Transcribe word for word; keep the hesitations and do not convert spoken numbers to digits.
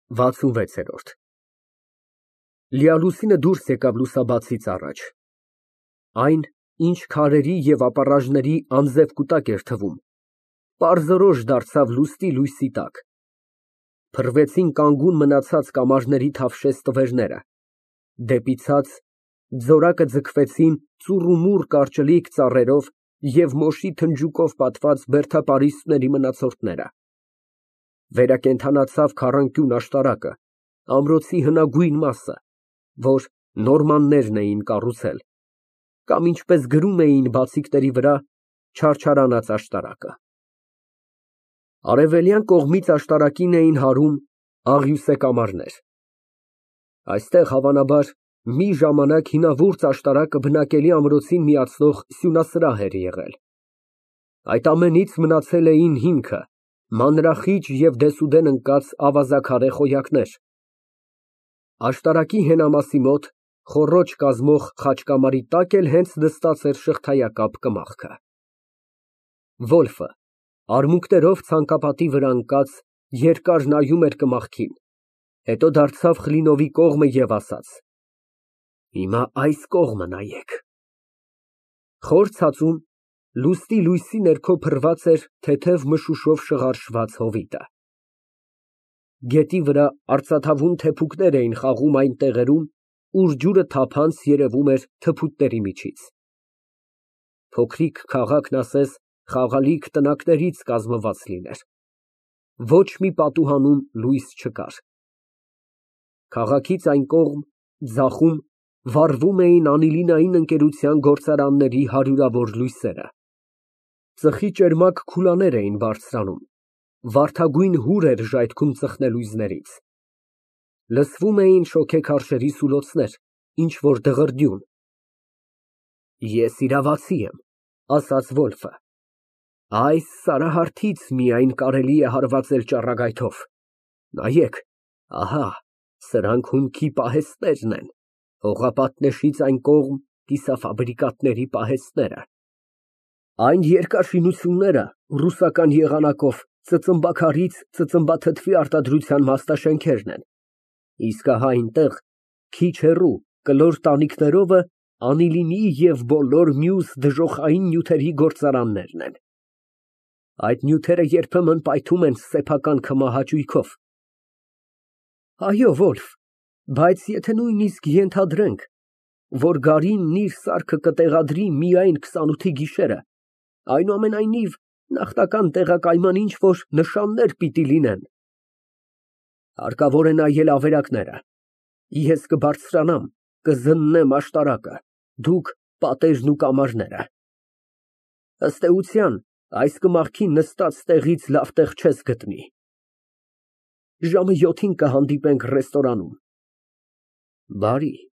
վաթսունվեցերորդ Լիալուսինը դուրս եկավ լուսաբացից առաջ, այն, ինչ քարերի և ապառաժների անձև կուտակ էր թվում, պարզորոշ դարձավ լուսնի լույսի տակ, փռվեցին կանգուն մնացած կամարների թավշես տվերները, դեպի ցած ձորակը ձգվեցին ծուռումուռ կարճլիկ ծառերով և մոշի թնջուկով պատված բերդապարիսպների մնացորդները, վերակենդանացավ քառանկյուն աշտարակը, ամրոցի հնագույն մասը, որ նորմաններն էին կառուցել, կամ ինչպես գրում էին բացիկների վրա, չարչարանած աշտարակը։ Արևելյան կողմից աշտարակին էին հարում աղյուսե կամարներ։ Այստեղ, հավանաբար, մի ժամանակ հինավուրց աշտարակը բնակելի ամրոցին միացնող սյունասրահ էր եղել։ Այդ ամենից մնացել էին հիմքը, մանրախիճ և դեսուդեն ընկած ավազաքարե խոյակներ։ Աշտարակի հենամասի մոտ, խոռոչ կազմող խաչկամարի տակ էլ հենց նստած էր շղթայակապ կմախքը։ Վոլֆը արմունկներով ցանկապատի վրա ընկած, երկար նայում էր կմախքին, հետո դարձավ Խլինովի կողմը և ասաց. Հիմա այս կողմը նայեք։ Խոր ցածում, լուսնի լույսի ներքո փռված էր թեթև մշուշով շղարշված հովիտը։ Գետի վրա արծաթավուն թեփուկներ էին խաղում այն տեղերում, ուր ջուրը թափանց երևում էր թփուտների միջից։ Փոքրիկ քաղաքն ասես խաղալիք տնակներից կազմված լիներ։ Ոչ մի պատուհանում լույս չկար։ Քաղաքից այն կողմ, ձախում, վառվում էին անիլինային ընկերության գործարանների հարյուրավոր լույսերը։ Ծխի ճերմակ քուլաներ էին բարձրանում, վարդագույն հուր էր ժայթքում ծխնելույզներից։ Լսվում էին շոգեքարշերի սուլոցներ, ինչ֊որ դղրդյուն։ Ես իրավացի եմ, ասաց Վոլֆը, այս սարահարթից միայն կարելի է հարվածել ճառագայթով։ Նայեք, ահա, սրանք հումքի պահեստներն են, հողապատնեշից այն կողմ կիսաֆաբրիկատների պահեստները։ Այն երկար շինությունները ռուսական եղանակով ծծմբաքարից ծծմբաթթվի արտադրության մասնաշենքերն են, իսկ ահա այնտեղ, քիչ հեռու, կլոր տանիքներովը անիլինի և բոլոր մյուս դժոխային նյութերի գործարաններն են։ Այդ նյութերը երբեմն պայթում են սեփական քմահաճույքով։ Այո, Վոլֆ, բայց եթե նույնիսկ ենթադրենք, որ գարինն իր սարքը կտեղադրի միայն քսանութի գիշերը, այնուամենայնիվ նախնական տեղակայման ինչ֊որ նշաններ պիտի լինեն։ Հարկավոր է նայել ավերակները։ Ես կբարձրանամ, կզննեմ աշտարակը, դուք պատերն ու կամարները։ Ըստ էության, այս կմախքին նստած տեղից լավ տեղ չես գտնի։ Ժամը յոթին կհանդիպենք ռեստորանում։ Բարի։